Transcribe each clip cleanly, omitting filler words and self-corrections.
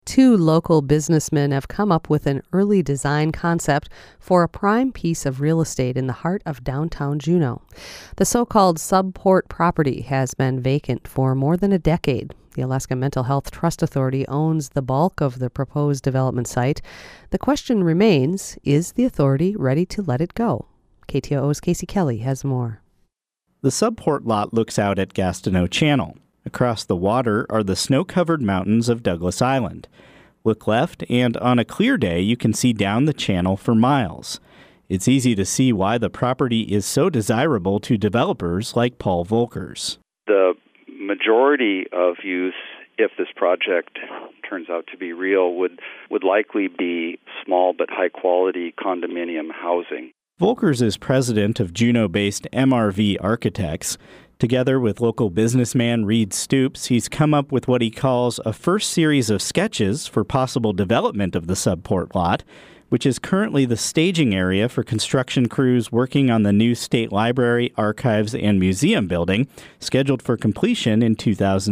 Two local businessmen have come up with an early design concept for a prime piece of real estate in the heart of downtown Juneau. The so-called subport property has been vacant for more than a decade. The Alaska Mental Health Trust Authority owns the bulk of the proposed development site. The question remains, is the authority ready to let it go? KTOO's Casey Kelly has more. The subport lot looks out at Gastineau Channel. Across the water are the snow-covered mountains of Douglas Island. Look left, and on a clear day, you can see down the channel for miles. It's easy to see why the property is so desirable to developers like Paul Volkers. The majority of use, if this project turns out to be real, would likely be small but high-quality condominium housing. Volkers is president of Juneau-based MRV Architects. Together with local businessman Reed Stoops, he's come up with what he calls a first series of sketches for possible development of the subport lot, which is currently the staging area for construction crews working on the new State Library, Archives, and Museum building, scheduled for completion in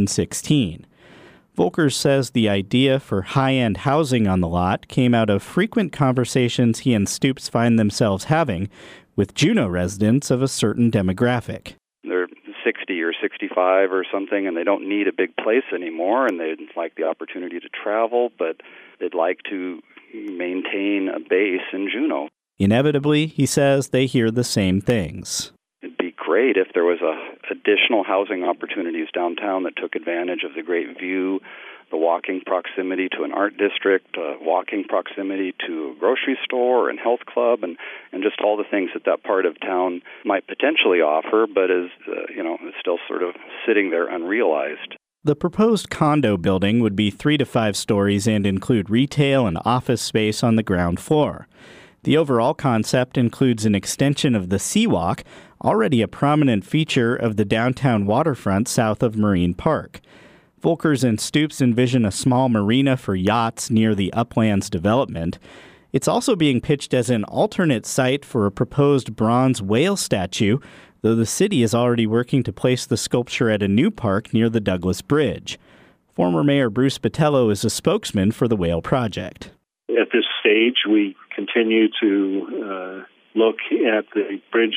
2016. Volkers says the idea for high-end housing on the lot came out of frequent conversations he and Stoops find themselves having with Juneau residents of a certain demographic. They're 60 or 65 or something, and they don't need a big place anymore, and they'd like the opportunity to travel, but they'd like to maintain a base in Juneau. Inevitably, he says, they hear the same things. It'd be great if there was additional housing opportunities downtown that took advantage of the great view, the walking proximity to an art district, walking proximity to a grocery store and health club, and just all the things that part of town might potentially offer, but is still sort of sitting there unrealized. The proposed condo building would be 3 to 5 stories and include retail and office space on the ground floor. The overall concept includes an extension of the Seawalk, already a prominent feature of the downtown waterfront south of Marine Park. Volkers and Stoops envision a small marina for yachts near the Uplands development. It's also being pitched as an alternate site for a proposed bronze whale statue, though the city is already working to place the sculpture at a new park near the Douglas Bridge. Former Mayor Bruce Botello is a spokesman for the whale project. At this stage, we continue to look at the bridge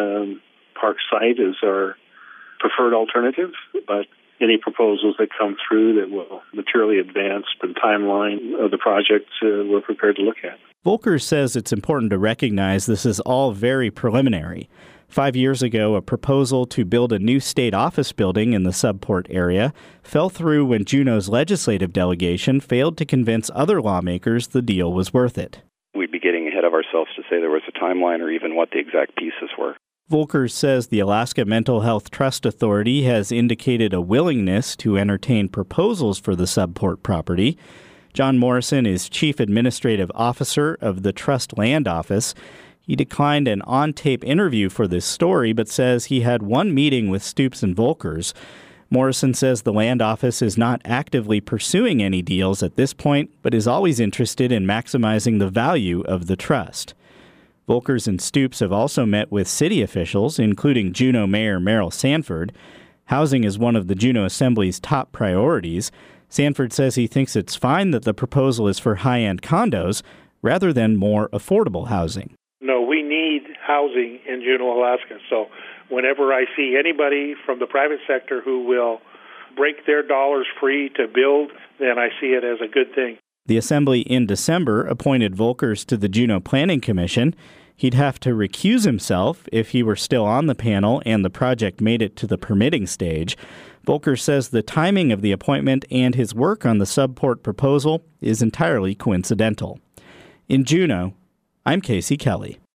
park site as our preferred alternative, but any proposals that come through that will materially advance the timeline of the project, we're prepared to look at. Volkers says it's important to recognize this is all very preliminary. 5 years ago, a proposal to build a new state office building in the subport area fell through when Juneau's legislative delegation failed to convince other lawmakers the deal was worth it. We'd be getting ahead of ourselves to say there was a timeline or even what the exact pieces were. Volkers says the Alaska Mental Health Trust Authority has indicated a willingness to entertain proposals for the subport property. John Morrison is Chief Administrative Officer of the Trust Land Office. He declined an on-tape interview for this story, but says he had one meeting with Stoops and Volkers. Morrison says the land office is not actively pursuing any deals at this point, but is always interested in maximizing the value of the trust. Volkers and Stoops have also met with city officials, including Juneau Mayor Merrill Sanford. Housing is one of the Juneau Assembly's top priorities. Sanford says he thinks it's fine that the proposal is for high-end condos rather than more affordable housing. No, we need housing in Juneau, Alaska. So whenever I see anybody from the private sector who will break their dollars free to build, then I see it as a good thing. The Assembly in December appointed Volkers to the Juneau Planning Commission. He'd have to recuse himself if he were still on the panel and the project made it to the permitting stage. Volkers says the timing of the appointment and his work on the subport proposal is entirely coincidental. In Juneau, I'm Casey Kelly.